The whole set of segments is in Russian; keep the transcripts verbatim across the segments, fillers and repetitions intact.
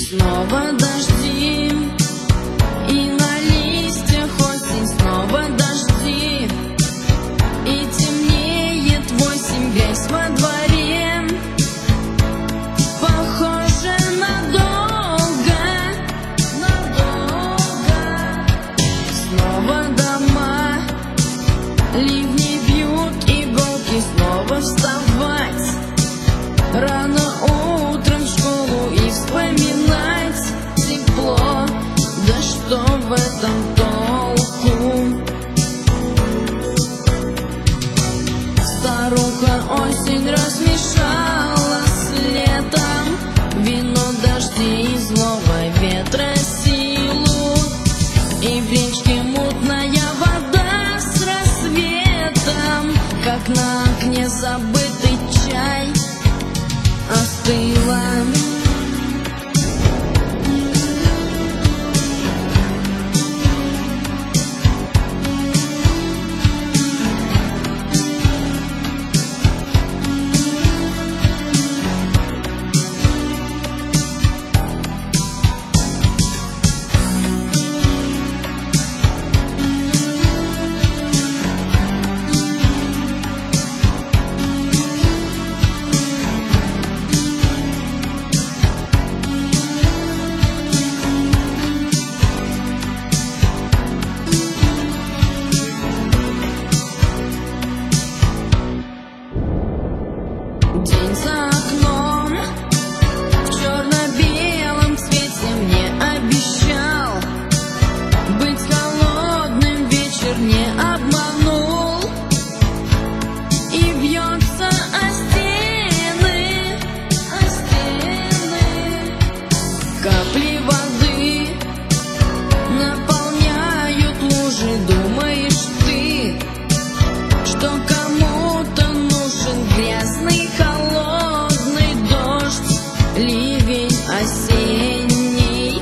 Снова дожди, и на листьях осень, снова дожди, и темнеет восемь, грязь во дворе. Похоже надолго, надолго. Снова дома, ливни бьют, иголки, снова вставать рано утром в школу и вспоминать тепло. Да что в этом толку? Старуха осень размешала с летом, вино, дожди и злого ветра силу. И в речке мутная вода с рассветом, как на окне забытый чай, остыла. День за окном в черно-белом цвете мне обещал быть холодным, вечер не обманул. И бьется о стены, о стены капли воды наполняют лужи. Думаешь ты, что кому-то нужен грязный холодный дождь, ливень осенний?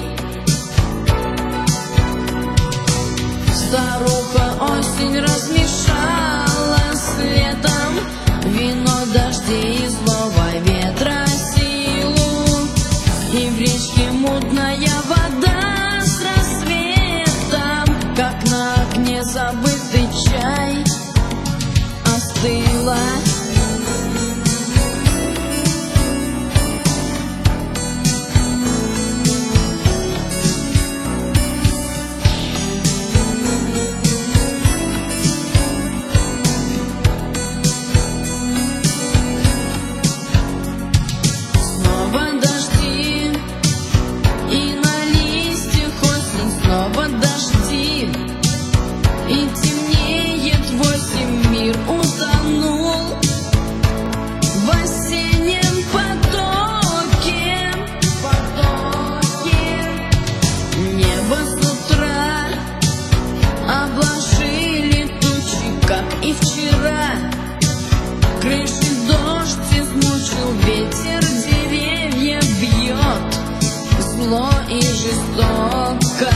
Старуха осень размешала с летом, вино, дожди и злого ветра силу. И в речке мутная вода с рассветом, как на окне забытый чай, остыла. Снова дожди, и на листьях осень, снова дожди, и темнеет восемь, мир утонул в осеннем потоке, потоке. Небо с утра обложили тучи, как и вчера. Крыши дождь измучил, ветер деревья бьет зло и жестоко.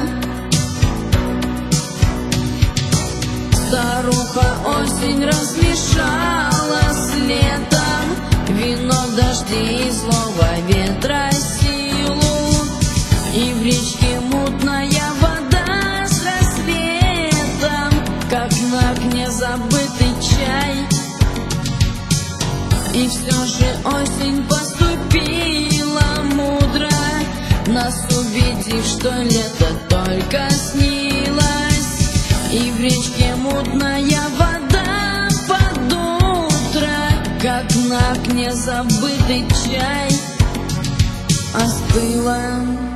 Старуха осень размешала с летом, вино, дожди и злого ветра силу. И в речке мутная вода с рассветом, как на окне забытый чай. И все же осень поступила мудро, нас убедив, что лето только снилось. И в речке мутная вода под утро, как на окне забытый чай, остыла.